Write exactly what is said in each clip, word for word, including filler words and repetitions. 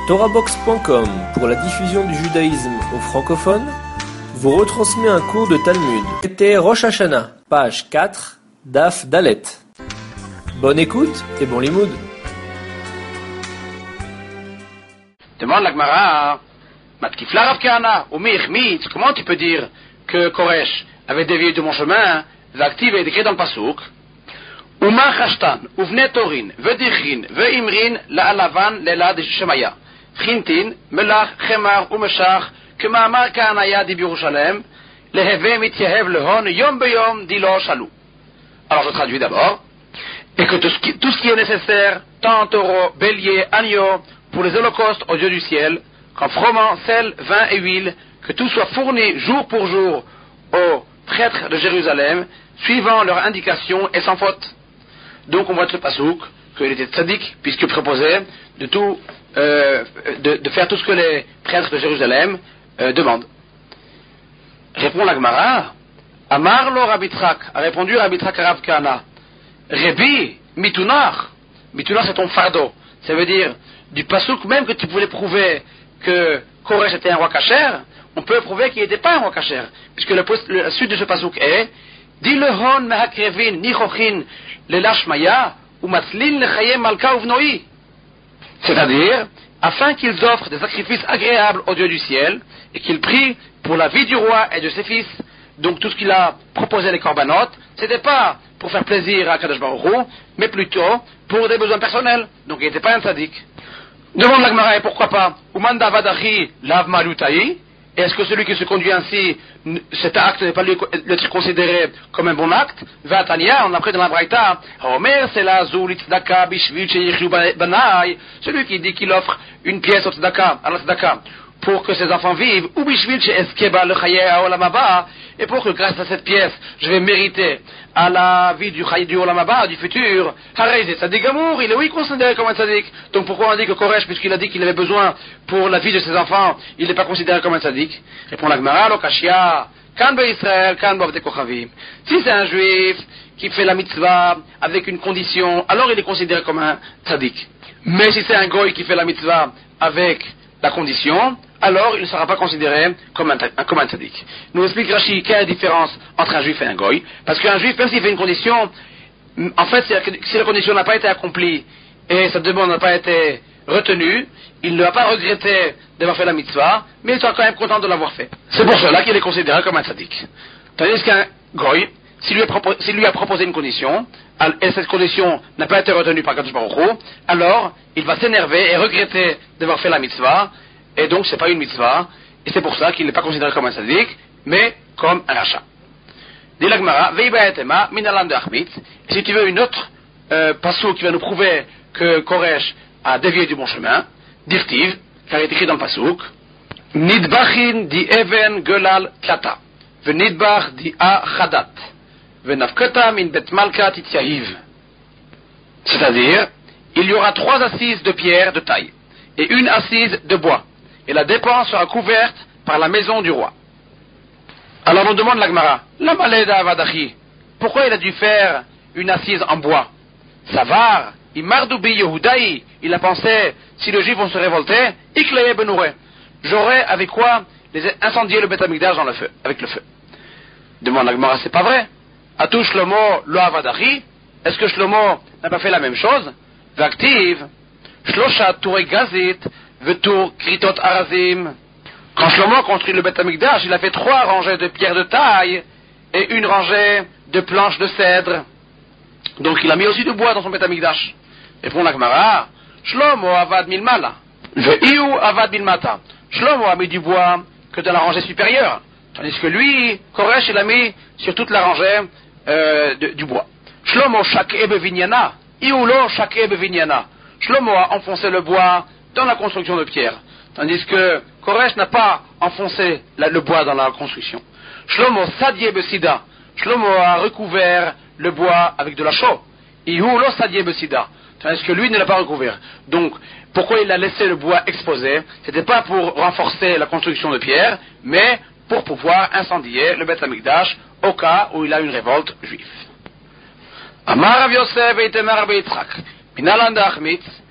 Torahbox point com, pour la diffusion du judaïsme aux francophones, vous retransmet un cours de Talmud. C'était Rosh Hashanah, page quatre, Daf Dalet. Bonne écoute et bon limoud. Demande la Gemara, Matkifla Rav Kahana, ou Mechmitz, comment tu peux dire que Koresh avait dévié de mon chemin, l'actif est écrit dans le Passouk, Uma Chashtan, Uvne Torin, Vedichrin, Veimrin, La Alavan, Lela de Shemaya, Chintin, Melach, Chemar, Umeshach, Kemamar Kahanaya di Birushalem, Leheve Mityehev Lehon, Yom Beyom, Dilo Shalou. Alors je traduis d'abord, et que tout ce, qui, tout ce qui est nécessaire, tant taureau, bélier, agneau, pour les holocaustes au Dieu du ciel, qu'en froment sel, vin et huile, que tout soit fourni jour pour jour aux prêtres de Jérusalem, suivant leurs indications et sans faute. Donc on voit de ce pasouk qu'il était tzaddik, puisqu'il proposait de tout, euh, de, de faire tout ce que les prêtres de Jérusalem euh, demandent. Répond la Gemara, Amar lo Rabbi Tzrak, a répondu Rabbi Tzrak Rav Kahana, Rebi mitunar, mitunar c'est ton fardeau, ça veut dire du pasouk même que tu voulais prouver que Koresh était un roi kasher, on peut prouver qu'il n'était pas un roi kasher, puisque le, le, la suite de ce pasouk est Di lehon mehakrevin nichochin lelashmaya ou matzlin lechaye malka uvnoi. C'est-à-dire, afin qu'ils offrent des sacrifices agréables au Dieu du ciel et qu'ils prient pour la vie du roi et de ses fils. Donc tout ce qu'il a proposé les korbanot, c'était pas pour faire plaisir à Kadosh Baruch Hu, mais plutôt pour des besoins personnels. Donc il n'était pas un tzaddik. Demande la Gemara, et pourquoi pas Uman davadachi lav malutai. Est-ce que celui qui se conduit ainsi, cet acte n'est pas lui être considéré comme un bon acte? Vatania, on a pris dans la Braïta, Omer c'est la zul tzedaka bishvil sheyichlu banai, celui qui dit qu'il offre une pièce au tzedaka, à la tzedaka, pour que ses enfants vivent, ou bishvil sheeskeba le chaye haolam haba, et pour que grâce à cette pièce, je vais mériter à la vie du chaye du olam haba, du futur, harei c'est tzaddik gamour, il est oui considéré comme un tzaddik. Donc pourquoi on dit que Koresh, puisqu'il a dit qu'il avait besoin pour la vie de ses enfants, il n'est pas considéré comme un tzaddik? Répond la Gemara, lo kashia, kan be Israël, kan bavde kochavim. Si c'est un juif qui fait la mitzvah avec une condition, alors il est considéré comme un tzaddik. Mais si c'est un goy qui fait la mitzvah avec la condition, alors il ne sera pas considéré comme un, comme un tzaddik. Nous explique Rashi quelle est la différence entre un juif et un goy, parce qu'un juif, même s'il fait une condition, en fait, si la, si la condition n'a pas été accomplie et sa demande n'a pas été retenue, il ne va pas regretter d'avoir fait la mitzvah, mais il sera quand même content de l'avoir fait. C'est pour cela qu'il est considéré comme un tzaddik. Tandis qu'un goy, s'il lui, s'il lui a proposé une condition, et cette condition n'a pas été retenue par Kadosh Baruch Hu, alors il va s'énerver et regretter d'avoir fait la mitzvah, et donc c'est pas une mitzvah, et c'est pour ça qu'il n'est pas considéré comme un tzaddik, mais comme un rachat. Dit la Gemara, Veiba etema minalam de Achmitz, et si tu veux une autre euh, passou qui va nous prouver que Koresh a dévié du bon chemin, dirtiv, car il est écrit dans le pasouk, Nidbachin di even gelal tlata, venidbach di a chadat, venafkata min bet malka tityahiv. C'est-à-dire, il y aura trois assises de pierre de taille, et une assise de bois, et la dépense sera couverte par la maison du roi. Alors on demande la Gemara, la maleda avadachi, pourquoi il a dû faire une assise en bois? Savar, Imardoubi Yehudaï, il a pensé, si les Juifs vont se révolter, Iklaye Benouré, j'aurais avec quoi les incendier le Beth Amikdash dans le feu, avec le feu. Demande la Gemara, c'est pas vrai. Atou Shlomo lo avadachi, est-ce que Shlomo n'a pas fait la même chose? V'aktiv, Shlosha Touré Gazit, Vetour Kritot Arazim. Quand Shlomo construit le Beth Amikdash, il a fait trois rangées de pierres de taille et une rangée de planches de cèdre. Donc il a mis aussi du bois dans son Beth Amikdash. Répond la Gemara, Shlomo avad milmala, ve'iu avad milmata. Shlomo a mis du bois que dans la rangée supérieure, tandis que lui, Koresh, il a mis sur toute la rangée euh, de, du bois. Shlomo shak'e bevinyana, iulo shak'e bevinyana. Shlomo a enfoncé le bois dans la construction de pierre, tandis que Koresh n'a pas enfoncé la, le bois dans la construction. Shlomo sadye besida. Shlomo a recouvert le bois avec de la chaux. Iulo sadye besida. Tandis que lui ne l'a pas recouvert. Donc, pourquoi il a laissé le bois exposé? C'était pas pour renforcer la construction de pierre, mais pour pouvoir incendier le Beth Amikdash au cas où il a une révolte juive. Amar Rav Yosef et Itamar Rav Yitzchak, Minalan d'Achmitz,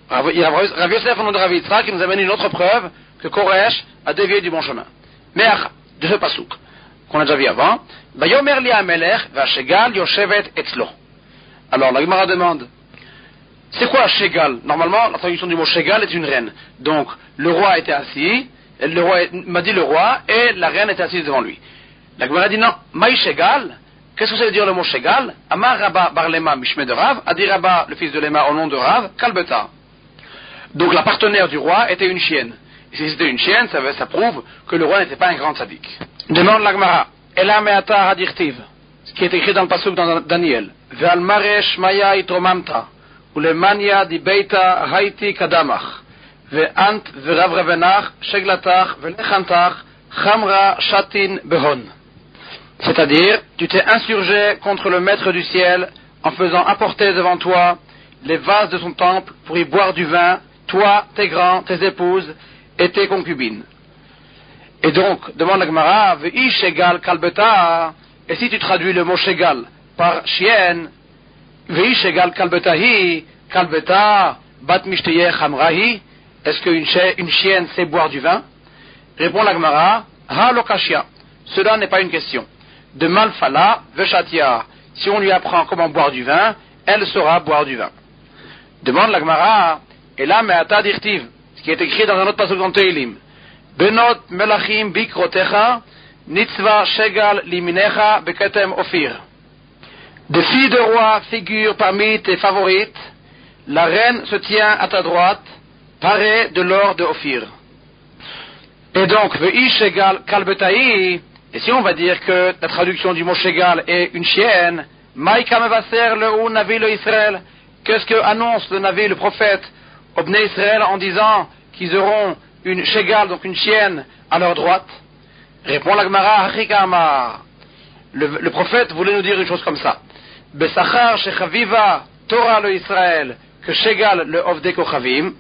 Rav Yosef, au nom de Rav Yitzhak, qui nous amène une autre preuve que Koresh a dévié du bon chemin. Mais de ce pasouk, qu'on a déjà vu avant, Vayomer li hamelech v'ashegal yoshevet etzlo. Alors la Gemara demande, c'est quoi Shegal? Normalement, la traduction du mot Shegal est une reine. Donc, le roi était assis, le roi m'a dit le roi, et la reine était assise devant lui. La Gemara dit non, Maï Shegal, qu'est-ce que ça veut dire le mot Shegal? Amar Rabba bar Lema mishme de Rav, a dit Rabba, le fils de Lema, au nom de Rav, Kalbeta. Donc la partenaire du roi était une chienne. Et si c'était une chienne, ça, ça prouve que le roi n'était pas un grand tzaddik. Demande la Gemara, Ela me'ata hadirtiv, ce qui est écrit dans le pasuk dans Daniel. Ve'al maresh maya itromamta. ולמניה דיבייתה הייתי קדמך ואנט ורב רבנך שגלתך ולחנתך חמרה שתין בהון. C'est-à-dire, tu t'es insurgé contre le maître du ciel en faisant apporter devant toi les vases de son temple pour y boire du vin, toi, tes grands, tes épouses et tes concubines. Et donc, demande la Gemara, Ve'i shegal kalbeta, et si tu traduis le mot shegal par chienne, Ve'i shegal kalbetahi, kalbeta, bat mishteye chamrahi, est-ce qu'une une chienne sait boire du vin? Répond la Gemara, ha lokashia, cela n'est pas une question. De malfala, veshatia, si on lui apprend comment boire du vin, elle saura boire du vin. Demande la Gemara, et là me'ata dirtiv, ce qui est écrit dans un autre passage dans Teilim, benot melachim bikrotecha, nitzva shegal liminecha beketem ofir. Des filles de roi figurent parmi tes favorites, la reine se tient à ta droite, parée de l'or de Ophir. Et donc, ve'i shegal kalbetahi, et si on va dire que la traduction du mot shegal est une chienne, maïka mevaser le ou navi le Israël, qu'est-ce que annonce le navi, le prophète, au Bnei Israël en disant qu'ils auront une shegal, donc une chienne, à leur droite? Répond la Gemara, hachikama. Le, le prophète voulait nous dire une chose comme ça. Besachar shechaviva Torah le Israël, que shegal le ovdei kochavim,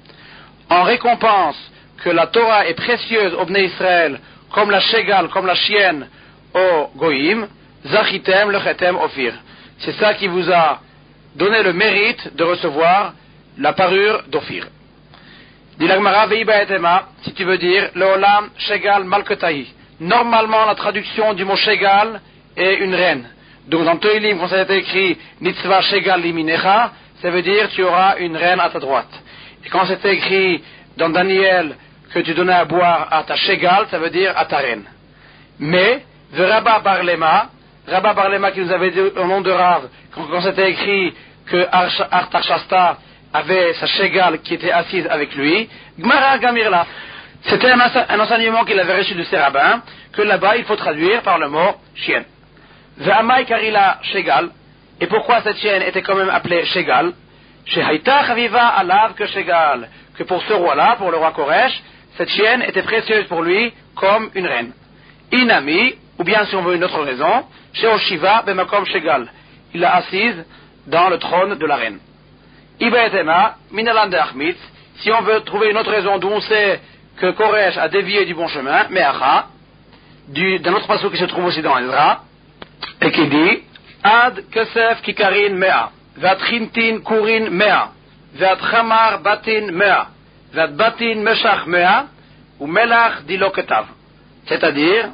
en récompense que la Torah est précieuse au Bnei Israël, comme la shegal, comme la chienne au goïm, zachitem le chetem ophir. C'est ça qui vous a donné le mérite de recevoir la parure d'Ophir. Dit la Gemara, ve'i ba'etema, si tu veux dire, le olam shegal malketahi. Normalement, la traduction du mot shegal est une reine. Donc dans Teilim, quand ça a été écrit Nitzva Shegal Liminecha, ça veut dire tu auras une reine à ta droite. Et quand c'est écrit dans Daniel que tu donnais à boire à ta Shegal, ça veut dire à ta reine. Mais, de Rabba bar Lema, Rabba bar Lema qui nous avait dit au nom de Rav, quand, quand c'était écrit que Artachasta avait sa Shegal qui était assise avec lui, Gmara Gamirla. C'était un, un enseignement qu'il avait reçu de ses rabbins, que là-bas il faut traduire par le mot chienne. Ve'amai karila shegal, et pourquoi cette chienne était quand même appelée shegal? Shehaita chaviva alav que shegal, que pour ce roi-là, pour le roi Koresh, cette chienne était précieuse pour lui comme une reine. Inami, ou bien si on veut une autre raison, sheoshiva bemakom shegal, il l'a assise dans le trône de la reine. Ibaetema minalan de achmitz, si on veut trouver une autre raison d'où on sait que Koresh a dévié du bon chemin, me'acha, d'un autre passage qui se trouve aussi dans Ezra, et qui dit Ad kesef kikarin mea, vat chintin kurin mea, vat chamar batin mea, vat batin meshach mea, ou melach diloketav. C'est-à-dire,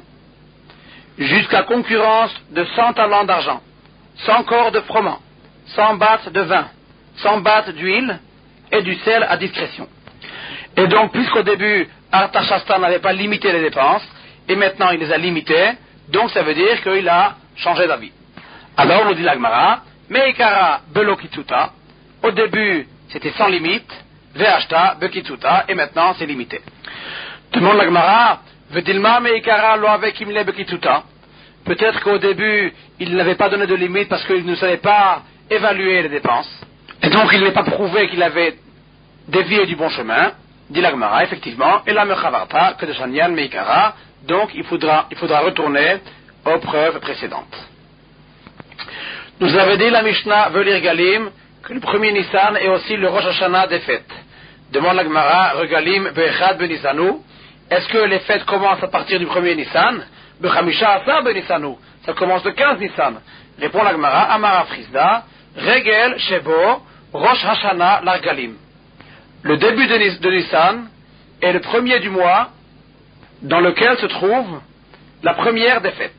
jusqu'à concurrence de cent talents d'argent, cent corps de froment, cent battes de vin, cent battes d'huile, et du sel à discrétion. Et donc, puisqu'au début, Artachasta n'avait pas limité les dépenses, et maintenant il les a limitées, donc ça veut dire qu'il a changé d'avis. Alors, nous dit la Gemara, Meikara belokituta, au début c'était sans limite, Ve'ashta bekituta, et maintenant c'est limité. Demande la Gemara, Vedilma Meikara lo avec imle bekituta, peut-être qu'au début il n'avait pas donné de limite parce qu'il ne savait pas évaluer les dépenses, et donc il n'est pas prouvé qu'il avait dévié du bon chemin. Dit la Gemara, effectivement, et la mechavarta, que de Shanyan Meikara, donc il faudra, il faudra retourner aux preuves précédentes. Nous avait dit la Mishnah Velir Galim que le premier Nissan est aussi le Rosh Hashanah des fêtes. Demande la Gemara, Regalim Be'echad Benisanu, est-ce que les fêtes commencent à partir du premier Nissan? Bechamisha Asa Benisanu, ça commence le quinze Nissan. Répond la Gemara, Amara Frisda, Regel Shebo Rosh Hashanah Largalim. le début de, Nis- de Nissan est le premier du mois dans lequel se trouve la première des fêtes.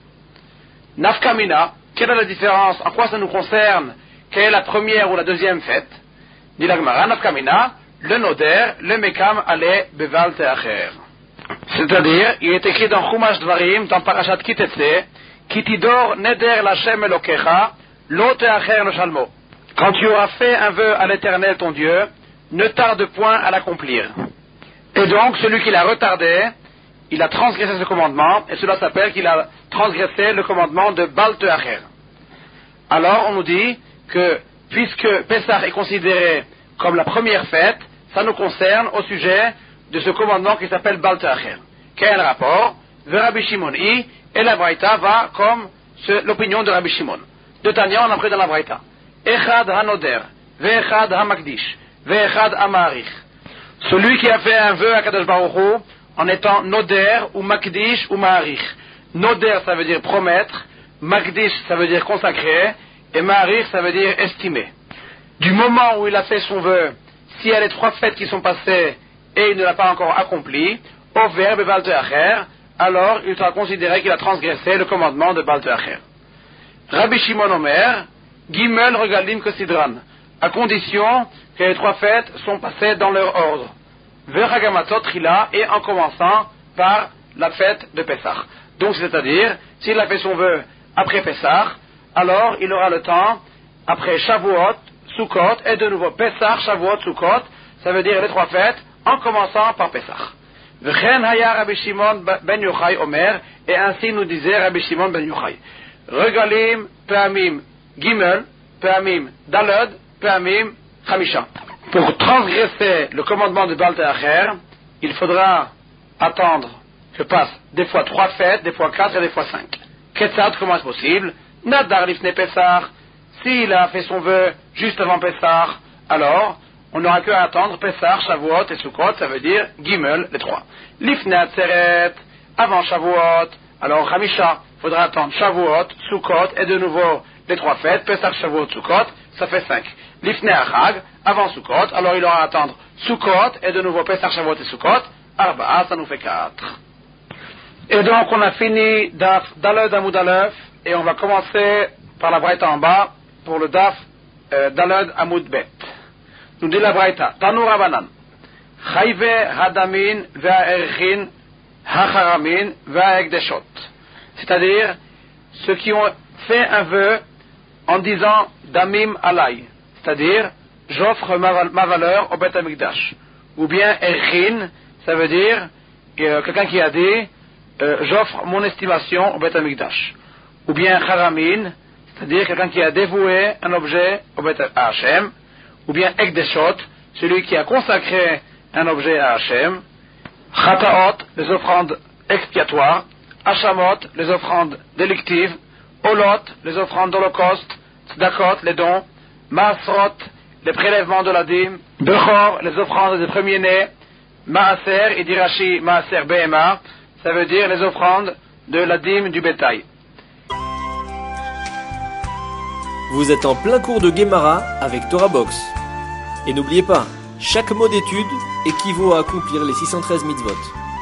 Nafkamina, quelle est la différence? En quoi ça nous concerne? Quelle est la première ou la deuxième fête? Dit la Gemara, Nafkamina, le Noder, le Mekam Ale Beval Teacher. C'est-à-dire, il est écrit dans Chumash Dvarim, dans Parashat Kitetse, Kitidor Neder Lachem Elokecha, Lo Teacher Lo Shalmo. Quand tu auras fait un vœu à l'Éternel ton Dieu, ne tarde point à l'accomplir. Et donc, celui qui l'a retardé, il a transgressé ce commandement, et cela s'appelle qu'il a transgressé le commandement de Bal Teacher. Alors, on nous dit que, puisque Pessah est considéré comme la première fête, ça nous concerne au sujet de ce commandement qui s'appelle Bal Teacher. Quel rapport? Le Rabbi Shimon I, et la Braïta va comme ce, l'opinion de Rabbi Shimon. De Tanya, on a pris dans la Braïta. Echad hanoder, ve'echad hamakdish, ve'echad hamarich. Celui qui a fait un vœu à Kadosh Baruch Hu en étant noder ou makdish ou marich. Noder, ça veut dire promettre, makdish, ça veut dire consacrer, et marich, ça veut dire estimer. Du moment où il a fait son vœu, s'il y a les trois fêtes qui sont passées et il ne l'a pas encore accompli, au verbe Bal Teacher, alors il sera considéré qu'il a transgressé le commandement de Bal Teacher. Rabbi Shimon Omer, Gimel Regalim Kosidran, à condition que les trois fêtes sont passées dans leur ordre. Verhagamatot Trila, et en commençant par la fête de Pessah. Donc c'est-à-dire, s'il a fait son vœu après Pessah, alors il aura le temps, après Shavuot, Sukkot, et de nouveau Pessah, Shavuot, Sukkot, ça veut dire les trois fêtes, en commençant par Pessah. V'chen haya Rabbi Shimon ben Yochai Omer, et ainsi nous disait Rabbi Shimon ben Yochai. Regalim, Peamim, Gimel, Peamim, Daled, Peamim, Chamisha. Pour transgresser le commandement de Bal Teacher, il faudra attendre que passe des fois trois fêtes, des fois quatre et des fois cinq. Ketzad, comment est-ce possible? Nadar lifne Pessah. S'il a fait son vœu juste avant Pessah, alors on n'aura qu'à attendre Pessah, Shavuot et Sukkot, ça veut dire Gimel, les trois. Lifne Atzeret, avant Shavuot, alors Chamisha, il faudra attendre Shavuot, Sukkot et de nouveau les trois fêtes, Pessah, Shavuot, Sukkot, ça fait cinq. Lifne Achag, avant Sukkot, alors il aura à attendre Sukkot et de nouveau Pessah, Shavuot et Sukkot, Arba'a, ça nous fait quatre. Et donc on a fini Daf Daled Amud Aleph et on va commencer par la Braïta en bas pour le Daf euh, Daled Amud Bet. Nous dit la Braïta, Tanu Rabanan, Chayve Hadamin Ve'erchin Hacharamin Ve'ekdeshot. C'est-à-dire ceux qui ont fait un vœu en disant Damim Alay, c'est-à-dire j'offre ma, ma valeur au Bet Amikdash. Ou bien Erchin, ça veut dire euh, quelqu'un qui a dit euh, j'offre mon estimation au Bet Amikdash. Ou bien Haramin, c'est-à-dire quelqu'un qui a dévoué un objet au Bet Hashem. Ou bien Ekdeshot, celui qui a consacré un objet à Hashem. Chataot, les offrandes expiatoires. Hashamot, les offrandes délictives. Olot, les offrandes d'holocauste. Tzedakot, les dons. Maasrot, les prélèvements de la dîme. Bechor, les offrandes des premiers-nés. Maaser, et dit Rashi, Maaser Behema, ça veut dire les offrandes de la dîme du bétail. Vous êtes en plein cours de Gemara avec Torah Box. Et n'oubliez pas, chaque mot d'étude équivaut à accomplir les six cent treize mitzvot.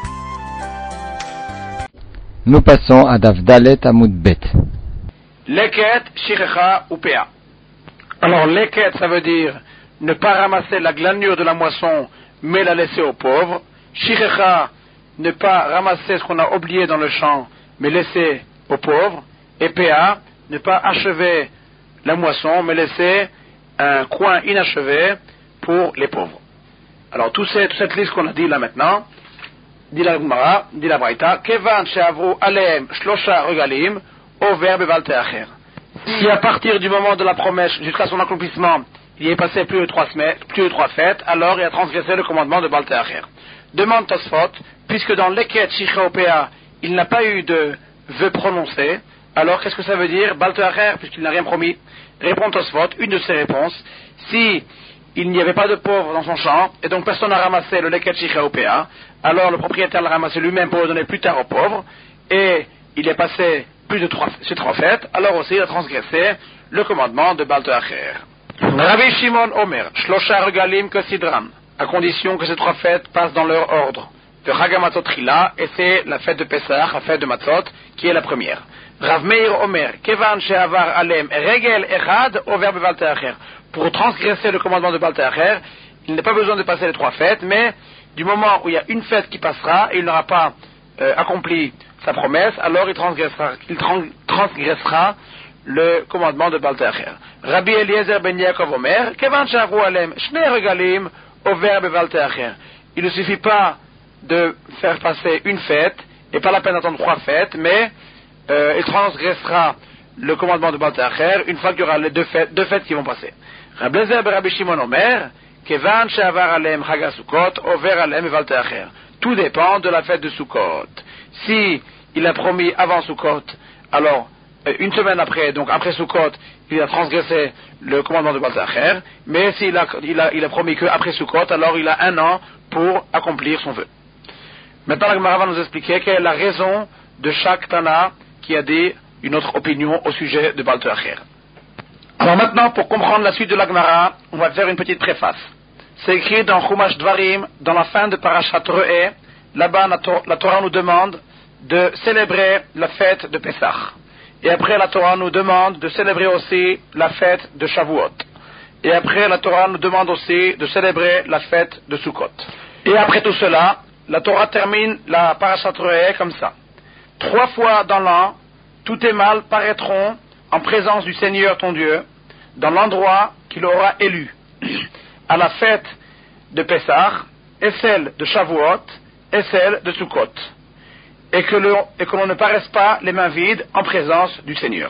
Nous passons à Daf Dalet Amud Bet. Leket, Shirecha ou Pea. Alors leket, ça veut dire ne pas ramasser la glanure de la moisson, mais la laisser aux pauvres. Shirecha, ne pas ramasser ce qu'on a oublié dans le champ, mais laisser aux pauvres. Et Pea, ne pas achever la moisson, mais laisser un coin inachevé pour les pauvres. Alors, tout ces, toute cette liste qu'on a dit là maintenant, dit la Gemara, dit la Braïta, Kevan she'avru aleem shlosha regalim, au verbe Bal Teacher. Si à partir du moment de la promesse jusqu'à son accomplissement, il y est passé plus de trois semaines, plus de trois fêtes, alors il a transgressé le commandement de Bal Teacher. Demande Tosfot, puisque dans l'Eket Shicheopea, il n'a pas eu de vœu prononcé, alors qu'est-ce que ça veut dire Bal Teacher, puisqu'il n'a rien promis? Répond Tosfot, une de ses réponses, si il n'y avait pas de pauvre dans son champ, et donc personne n'a ramassé le leket shicheopea, alors le propriétaire l'a ramassé lui-même pour le donner plus tard aux pauvres, et il est passé plus de trois, ces trois fêtes, alors aussi il a transgressé le commandement de Bal Teacher. Rabbi Shimon Omer, Shlosha Regalim Kosidran, à condition que ces trois fêtes passent dans leur ordre. De Chag HaMatzot Trila, et c'est la fête de Pesach, la fête de Matzot, qui est la première. Rav Meir Omer, Kevan She'avar Alem Regel Echad Over Beval Te'acher. Pour transgresser le commandement de Baal Te'acher, il n'a pas besoin de passer les trois fêtes, mais du moment où il y a une fête qui passera et il n'aura pas euh, accompli sa promesse, alors il transgressera, il trans- transgressera le commandement de Baal Te'acher. Rabbi Eliezer ben Yaakov Omer, Kevan She'avu Alem Shnei Regalim Over Beval Te'acher. Il ne suffit pas de faire passer une fête, et pas la peine d'attendre trois fêtes, mais euh, il transgressera le commandement de Baal Te'acher une fois qu'il y aura les deux fêtes, deux fêtes qui vont passer. Rabbi Eliezer ben Rabbi Shimon Omer, Kevan she'avar alem Chag HaSukkot, over alem Baal Te'acher. Tout dépend de la fête de Sukkot. Si il a promis avant Sukkot, alors euh, une semaine après, donc après Sukkot, il a transgressé le commandement de Baal Te'acher, mais s'il a, il a, il a promis qu'après Sukkot, alors il a un an pour accomplir son vœu. Maintenant, la Gemara va nous expliquer quelle est la raison de chaque Tana qui a dit une autre opinion au sujet de Baal Te'acher. Alors maintenant, pour comprendre la suite de la Gemara, on va faire une petite préface. C'est écrit dans Chumash Dvarim, dans la fin de Parashat Re'eh. Là-bas, la, Tor- la Torah nous demande de célébrer la fête de Pesach. Et après, la Torah nous demande de célébrer aussi la fête de Shavuot. Et après, la Torah nous demande aussi de célébrer la fête de Sukkot. Et après tout cela, la Torah termine la Parashat Re'eh comme ça. Trois fois dans l'an, tous tes mâles paraîtront en présence du Seigneur ton Dieu, dans l'endroit qu'il aura élu, à la fête de Pesach, et celle de Shavuot, et celle de Sukkot, et que, le, et que l'on ne paraisse pas les mains vides en présence du Seigneur.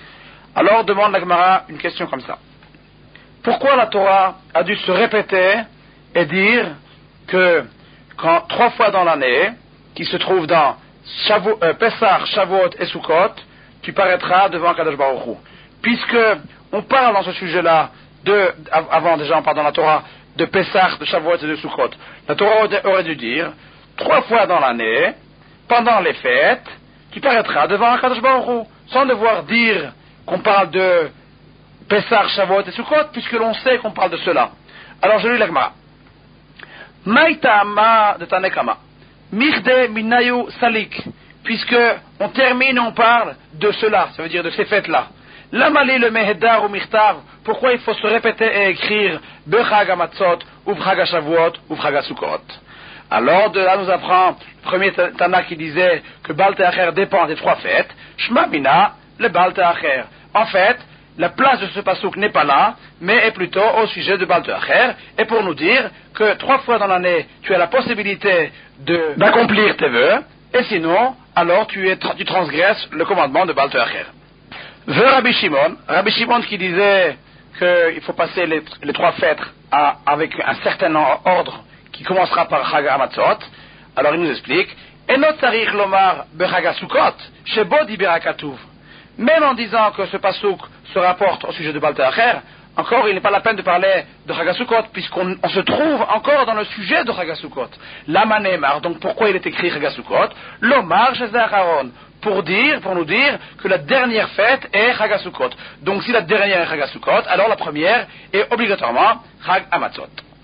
Alors demande la Gemara une question comme ça. Pourquoi la Torah a dû se répéter et dire que quand trois fois dans l'année, qui se trouve dans Shavu, euh, Pesach, Shavuot et Sukkot, tu paraîtras devant Kadosh Baruch Hu. Puisque on parle dans ce sujet-là, de, avant déjà on parle dans la Torah, de Pesach, de Shavuot et de Sukkot. La Torah aurait dû dire, trois fois dans l'année, pendant les fêtes, tu paraîtras devant Kadosh Baruch Hu, sans devoir dire qu'on parle de Pesach, Shavuot et Sukkot, puisque l'on sait qu'on parle de cela. Alors je lis la Gemara. Maïtama de Tanekama. Mirde minayu salik. Puisque on termine et on parle de cela, ça veut dire de ces fêtes-là. Lamali le mehedar ou mirtar. Pourquoi il faut se répéter et écrire Bechag HaMatzot, ou Bechag HaShavuot, ou Bechag HaSukkot. Alors de là nous apprend le premier Tana qui disait que Baal Te'acher dépend des trois fêtes. Shma Bina, le Baal Te'acher. En fait, la place de ce pasouk n'est pas là, mais est plutôt au sujet de Baal Te'acher, et pour nous dire que trois fois dans l'année, tu as la possibilité de, d'accomplir tes vœux, et sinon, alors tu, es, tu transgresses le commandement de Baal Te'acher. Vœu Rabbi Shimon, Rabbi Shimon qui disait qu'il faut passer les, les trois fêtes à, avec un certain ordre qui commencera par Chag HaMatzot, alors il nous explique, Enot Tzarich Lomar Bechag HaSukkot, Shebo Diber HaKatuv. Même en disant que ce pasouk se rapporte au sujet de Baal Te'acher, encore il n'est pas la peine de parler de Chag HaSukkot, puisqu'on on se trouve encore dans le sujet de Chag HaSukkot. Lama Neemar, donc pourquoi il est écrit Chag HaSukkot? Lomar Shezeh Acharon, pour dire, pour nous dire que la dernière fête est Chag HaSukkot. Donc si la dernière est Chag HaSukkot, alors la première est obligatoirement Chag HaMatzot.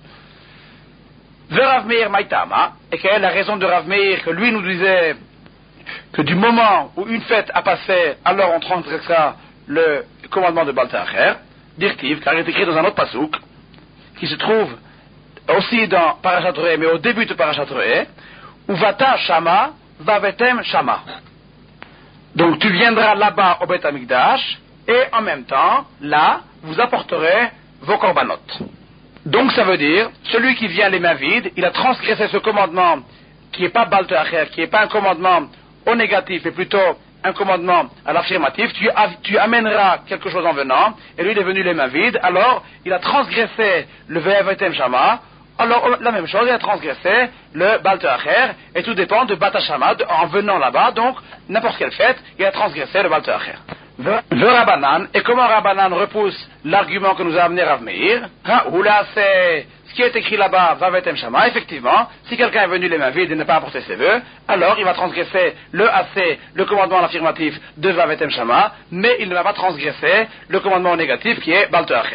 Ve Rav Meir Maïtama, et quelle est la raison de Rav Meir que lui nous disait que du moment où une fête a passé, alors on transgressera le commandement de Baal Te'acher, dirtiv, car il est écrit dans un autre pasouk, qui se trouve aussi dans Parashat Re'eh, mais au début de Parashat Re'eh, Uvata Shama, Vavetem Shama. Donc tu viendras là-bas au Beth Amikdash, et en même temps, là, vous apporterez vos korbanot. Donc ça veut dire, celui qui vient les mains vides, il a transgressé ce commandement qui n'est pas Baal Te'acher, qui n'est pas un commandement au négatif, mais plutôt un commandement à l'affirmatif, tu, tu amèneras quelque chose en venant, et lui il est venu les mains vides, alors il a transgressé le Ve'evetem Shama, alors la même chose, il a transgressé le Baal Te'acher, et tout dépend de Bat Hashama, en venant là-bas, donc n'importe quelle fête, il a transgressé le Baal Te'acher. Le Rabbanan, et comment Rabbanan repousse l'argument que nous a amené Rav Meir, hein, ou là c'est ce qui est écrit là-bas, Vavetem Shama, effectivement, si quelqu'un est venu les mains vides et n'a pas apporté ses vœux, alors il va transgresser le assez, le commandement à l'affirmatif de Vavetem Shama, mais il ne va pas transgresser le commandement au négatif qui est Baal Te'acher.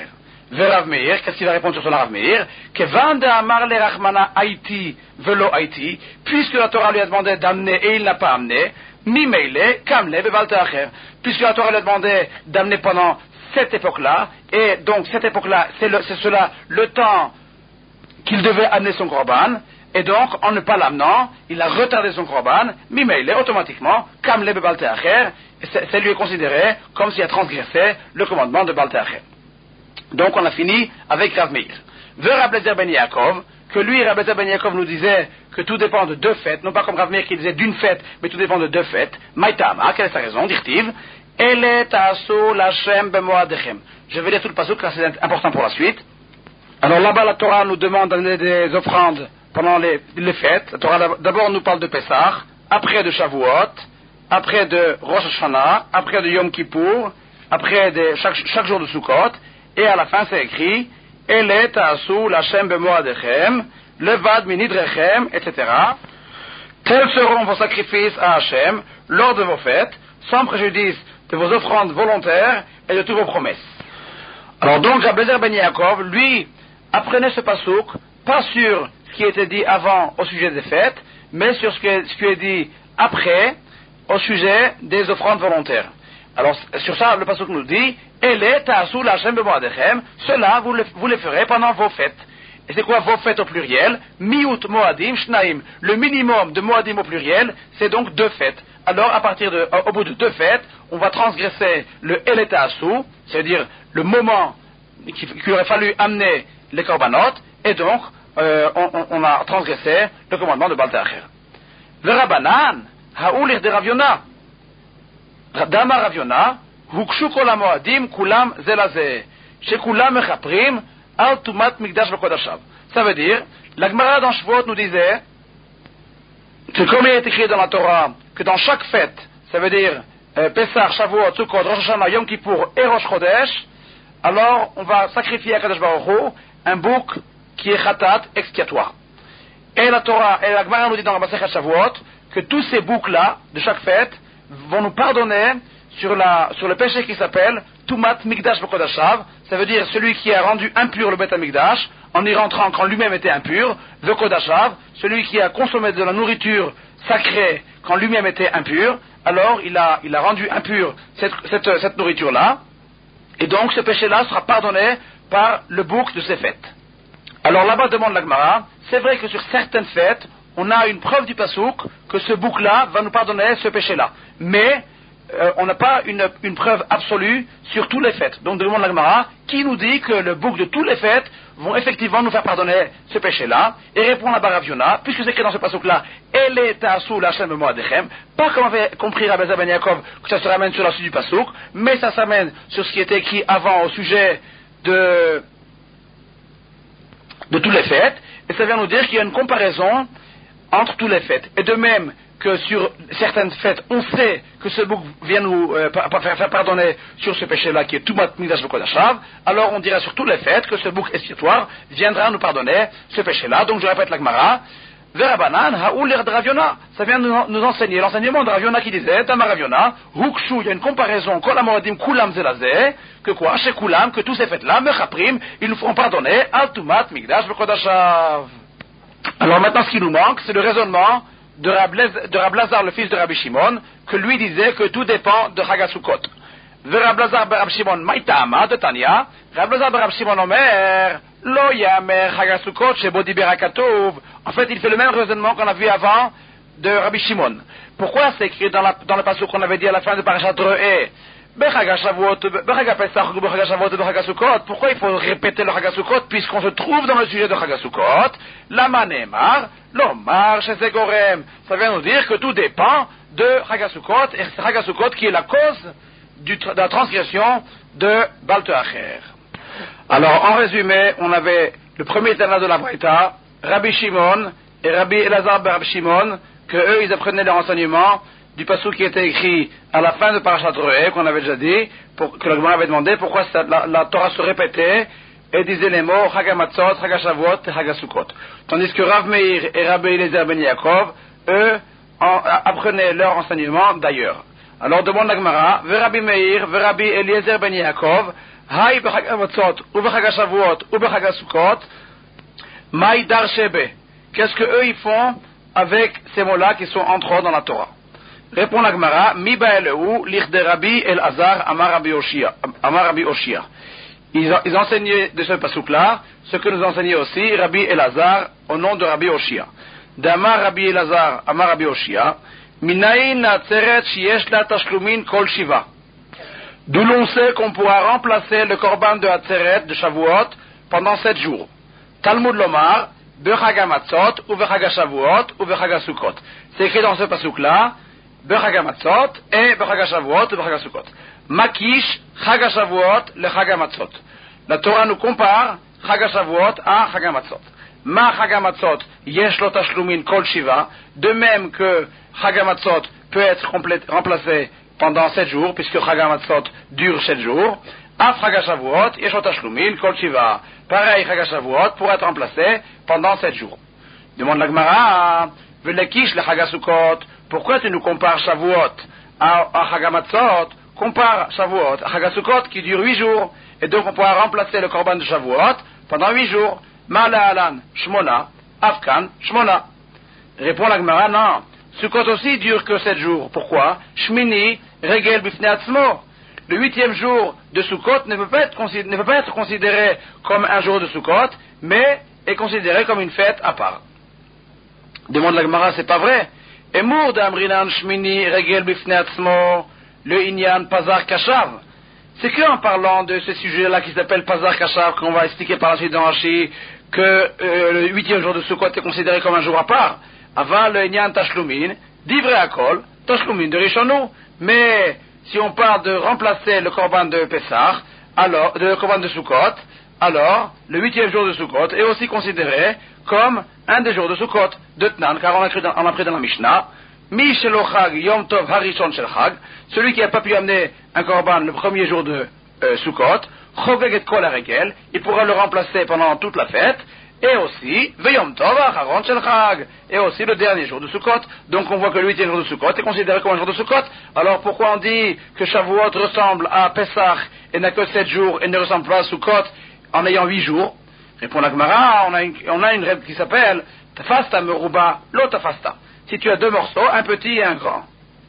Rav Meir, qu'est-ce qu'il va répondre sur cela, Rav Meir? Kevan de Amar le Rachmana Haïti velo Haïti, puisque la Torah lui a demandé d'amener et il n'a pas amené, Mimeile, Kamle, Bebalte Acher. Puisque la Torah lui a demandé d'amener pendant cette époque-là, et donc cette époque-là, c'est, le, c'est cela le temps qu'il devait amener son korban, et donc en ne pas l'amenant, il a retardé son korban, Mimeile, automatiquement, Kamle, Bebalte Acher, et c'est, c'est lui considéré comme s'il a transgressé le commandement de Balte Acher. Donc on a fini avec Rav Meir. Ve Rav Lezer ben Yaakov, que lui, Rav Lezer ben Yaakov nous disait que tout dépend de deux fêtes, non pas comme Rav Meir qui disait d'une fête, mais tout dépend de deux fêtes. Maïtama, quelle est sa raison, dirtiv? Ele ta'asu l'Hashem bemoadechem. Je vais lire tout le pasuk, car c'est important pour la suite. Alors là-bas, la Torah nous demande d'amener des offrandes pendant les, les fêtes. La Torah d'abord nous parle de Pessah, après de Shavuot, après de Rosh Hashanah, après de Yom Kippour, après de chaque, chaque jour de Sukkot. Et à la fin, c'est écrit, Ele ta'asu l'Hashem bemoadechem, levad minidrechem, et cetera. Tels seront vos sacrifices à Hachem lors de vos fêtes, sans préjudice de vos offrandes volontaires et de toutes vos promesses. Alors donc, Rav Lezer ben Yaakov, lui, apprenait ce pasouk, pas sur ce qui était dit avant au sujet des fêtes, mais sur ce qui est, ce qui est dit après au sujet des offrandes volontaires. Alors, sur ça, le pasouk nous dit, Ele ta'asu l'Hashem bemoadechem, cela, vous le, vous le ferez pendant vos fêtes. Et c'est quoi vos fêtes au pluriel? Miut moadim shnaim. Le minimum de moadim au pluriel, c'est donc deux fêtes. Alors, à partir de, au bout de deux fêtes, on va transgresser le Ele ta'asu, c'est-à-dire le moment qu'il aurait fallu amener les korbanot, et donc, euh, on, on a transgressé le commandement de Balte Acher. Le Rabbanan, ha'ulir de Rav Yonah. Dama Rav Yonah, hukshu kol hamoadim kulam ze laze, shekulam mechaprim al tumat mikdash v'kodashav. Ça veut dire, la Gemara dans Shvuot nous disait que comme il est écrit dans la Torah, que dans chaque fête, ça veut dire euh, Pessah, Shavuot, Sukkot, Rosh Hashanah, Yom Kippour et Rosh Chodesh, alors on va sacrifier à Kadosh Baruch Hu un bouc qui est khatat expiatoire. Et la Torah, et la Gemara nous dit dans la Masechet Shavuot que tous ces boucs-là, de chaque fête, vont nous pardonner sur, la, sur le péché qui s'appelle Tumat Mikdash V'Kodashav, ça veut dire celui qui a rendu impur le Beth HaMikdash en y rentrant quand lui-même était impur, V'Kodashav, celui qui a consommé de la nourriture sacrée quand lui-même était impur, alors il a, il a rendu impur cette, cette, cette nourriture-là, et donc ce péché-là sera pardonné par le bouc de ces fêtes. Alors là-bas demande la Gemara, c'est vrai que sur certaines fêtes, on a une preuve du pasouk que ce bouc-là va nous pardonner ce péché-là. Mais euh, on n'a pas une, une preuve absolue sur toutes les fêtes. Donc demande la Gemara, qui nous dit que le bouc de toutes les fêtes vont effectivement nous faire pardonner ce péché-là? Et répond la Rav Yonah, puisque c'est écrit dans ce pasouk-là, Ele ta'asu l'Hashem bemoadechem, pas comme avait compris Rav Lezer ben Yaakov que ça se ramène sur la suite du pasouk, mais ça s'amène sur ce qui était écrit avant au sujet de de toutes les fêtes, et ça vient nous dire qu'il y a une comparaison entre toutes les fêtes. Et de même que sur certaines fêtes, on sait que ce bouc vient nous euh, faire, faire pardonner sur ce péché-là qui est Tumat Mikdash V'Kodashav, alors on dira sur toutes les fêtes que ce bouc expiatoire viendra nous pardonner ce péché-là. Donc je répète la Gemara, Verabanan ha'ulir de Rav Yonah. Ça vient nous, nous enseigner l'enseignement de Rav Yonah qui disait, Dama Rav Yonah, Hukshu, il y a une comparaison, Kol hamoadim kulam zelazeh, que quoi, chez kulam, que tous ces fêtes-là, mechaprim, ils nous feront pardonner, al Tumat Mikdash V'Kodashav. Alors maintenant, ce qui nous manque, c'est le raisonnement de Rab Lazar, le fils de Rabbi Shimon, que lui disait que tout dépend de Chagasukot. De Rab Lazar ber Rabbi Shimon, Maïtama, de Tania, Rab Lazar ber Rabbi Shimon Omer, Lo Yamer Chagasukot, Shebo Diber HaKatov. En fait, il fait le même raisonnement qu'on a vu avant de Rabbi Shimon. Pourquoi c'est écrit dans, la, dans le passage qu'on avait dit à la fin de Parashat Re'eh, pourquoi il faut répéter le Chagasukot puisqu'on se trouve dans le sujet de Chagasukot? Lama Ne'emar, Lomar Shezegorem. Ça vient nous dire que tout dépend de Chagasukot, et c'est Chagasukot qui est la cause du, de la transgression de Balte Acher. Alors, en résumé, on avait le premier ténor de la Braïta, Rabbi Shimon et Rabbi Elazar ber Rabbi Shimon, que eux, ils apprenaient leur enseignement du passage qui était écrit à la fin de Parashat Re'eh, qu'on avait déjà dit, pour, que le Gemara avait demandé pourquoi ça, la, la Torah se répétait et disait les mots Chagamatzot, Chagashavot et Chagasukot. Tandis que Rav Meir et Rabbi Lezer ben Yaakov, eux, en, apprenaient leur enseignement d'ailleurs. Alors demande la Gemara, Ve Rabbi Meir, Ve Rabbi Eliezer ben Yaakov, Hay bechag hamatzot, ou bechag hashavuot, ou bechag hasukot, maï dar shebe. Qu'est-ce que eux ils font avec ces mots-là qui sont entre autres dans la Torah? Répond la Gemara, mi ba'eleu lich de Rabbi Elazar amar Rabbi Oshia, amar Rabbi Oshia. Ils, ils enseignaient de ce pasuk-là ce que nous enseignait aussi Rabbi Elazar au nom de Rabbi Oshia. D'amar Rabbi Elazar amar Rabbi Oshia, minayin na'atzeret sheyesh la tashlumin kol shiva. D'où l'on sait qu'on pourra remplacer le korban de Atzeret de Shavuot pendant sept jours. Talmud Lomar, bechag hamatzot ou bechag hashavuot ou bechag hasukot. C'est écrit dans ce pasuk-là, bechag hamatzot et bechag hashavuot ou bechag hasukot. Makish chag hashavuot le chag hamatzot. La Torah nous compare chag hashavuot à chag hamatzot. Ma chag hamatzot yesh lo tashlumin kol shiva. De même que chag hamatzot peut être remplacé pendant sept jours, puisque chag hamatzot dure sept jours. Af chag hashavuot yesh lo tashlumin kol shiva. Pareil, chag hashavuot pourrait être remplacé pendant sept jours. Demande la Gemara, velekish le chag hasukot. Pourquoi tu nous compares Shavuot à, à chag hamatzot? Compare Shavuot à chag hasukot qui dure huit jours. Et donc on pourra remplacer le korban de Shavuot pendant huit jours. Ma'ala alan shmona, afkan shmona. Répond la Gemara, non. Sukkot aussi dure que sept jours. Pourquoi? Shmini regel bifnei atzmo. Le huitième jour de Sukkot ne peut pas être considéré, ne peut pas être considéré comme un jour de Sukkot, mais est considéré comme une fête à part. Demande la Gemara, c'est pas vrai. Emour d'amrinan shmini regel bifnei atzmo, le inyan pazar kashav. C'est qu'en parlant de ce sujet-là qui s'appelle pazar kashav, qu'on va expliquer par la suite dans Rashi, que euh, le huitième jour de Sukkot est considéré comme un jour à part. Avant le inyan tashlumin, divrei akol, tashlumin de Rishonou. Mais si on parle de remplacer le korban de Pessah, alors, le korban de Sukkot, alors, le huitième jour de Sukkot est aussi considéré comme un des jours de Sukkot, de Tnan, car on a appris dans, on a appris dans la Mishnah, Mi shelo chag yom tov harishon shel chag, celui qui n'a pas pu amener un korban le premier jour de euh, Sukkot, chogeg et kol haregel, il pourra le remplacer pendant toute la fête, et aussi, veyom tov hacharon shel chag, et aussi le dernier jour de Sukkot. Donc on voit que le huitième jour de Sukkot est considéré comme un jour de Sukkot. Alors pourquoi on dit que Shavuot ressemble à Pessah et n'a que sept jours et ne ressemble pas à Sukkot en ayant huit jours? Répond la Gemara, on a une, on a une règle qui s'appelle Tafasta meruba lo tafasta. Si tu as deux morceaux, un petit et un grand,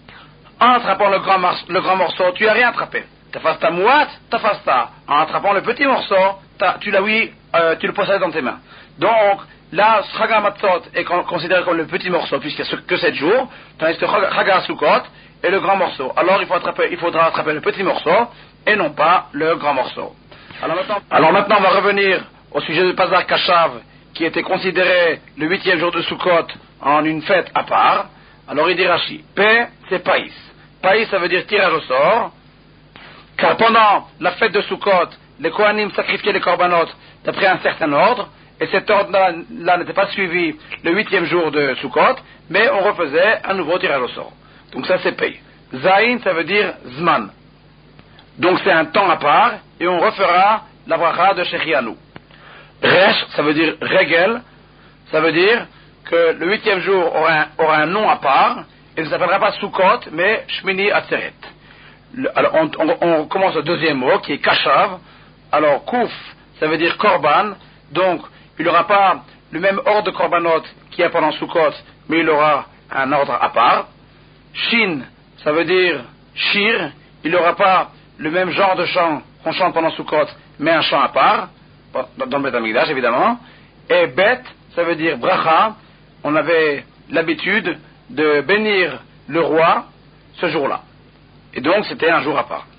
en attrapant le grand, mar- le grand morceau, tu n'as rien attrapé. Tafasta muat, tafasta. En attrapant le petit morceau, tu l'as oui, euh, tu le possèdes dans tes mains. Donc, là, chag hamatzot est con- considéré comme le petit morceau, puisqu'il n'y a que sept jours, tandis que chag hasukot est le grand morceau. Alors, il, faut attraper, il faudra attraper le petit morceau, et non pas le grand morceau. Alors maintenant, alors maintenant on va revenir au sujet du Pazar Kashav, qui était considéré le huitième jour de Sukkot en une fête à part. Alors il dit Rashi, P, c'est Païs. Païs, ça veut dire tirage au sort, car pendant la fête de Sukkot, les Kohanim sacrifiaient les korbanot d'après un certain ordre, et cet ordre-là là, n'était pas suivi le huitième jour de Sukkot, mais on refaisait un nouveau tirage au sort. Donc ça c'est Pei. Zain, ça veut dire Zman. Donc c'est un temps à part, et on refera la bracha de Shechianu. Resh, ça veut dire Regel, ça veut dire que le huitième jour aura un, aura un nom à part, et ne s'appellera pas Sukkot, mais Shmini Atzeret. Le, alors on, on, on commence au deuxième mot, qui est Kashav. Alors Kouf, ça veut dire Korban, donc il n'aura pas le même ordre de Korbanot qu'il y a pendant Sukkot, mais il aura un ordre à part. Shin, ça veut dire Shir, il n'aura pas le même genre de chant qu'on chante pendant Sukkot, mais un chant à part, dans le Beth Amikdash évidemment. Et Bet, ça veut dire Bracha, on avait l'habitude de bénir le roi ce jour-là. Et donc c'était un jour à part.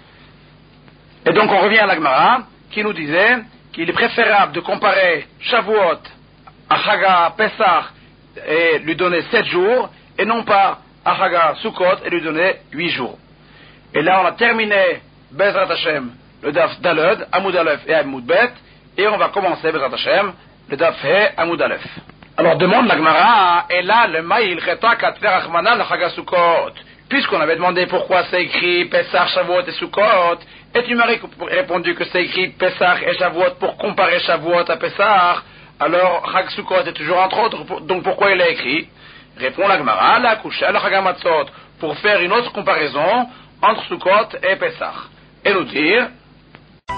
Et donc on revient à la Gemara, qui nous disait qu'il est préférable de comparer Shavuot à Chaga Pesach et lui donner sept jours, et non pas à Chaga Sukkot et lui donner huit jours. Et là on a terminé Bezrat Hashem, le Daf Daled, Amoud Aleph et Amoud Bet, et on va commencer Bezrat Hashem, le Daf He, Amoud Aleph. Alors demande la Gemara, et là le Maïl Cheta Katver Achmana le Chaga Sukkot. Puisqu'on avait demandé pourquoi c'est écrit Pesach, Shavuot et Sukkot, et tu m'as répondu que c'est écrit Pesach et Shavuot pour comparer Shavuot à Pesach, alors Chag Sukkot est toujours entre autres, donc pourquoi il est écrit? Répond la Gemara, la Kusha, le Chag Hamatzot, pour faire une autre comparaison entre Sukkot et Pesach. Et nous dire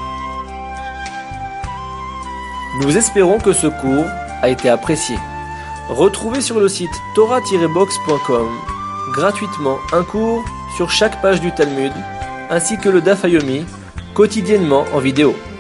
Nous espérons que ce cours a été apprécié. Retrouvez sur le site torah tiret box point com gratuitement un cours sur chaque page du Talmud, ainsi que le Daf Yomi, quotidiennement en vidéo.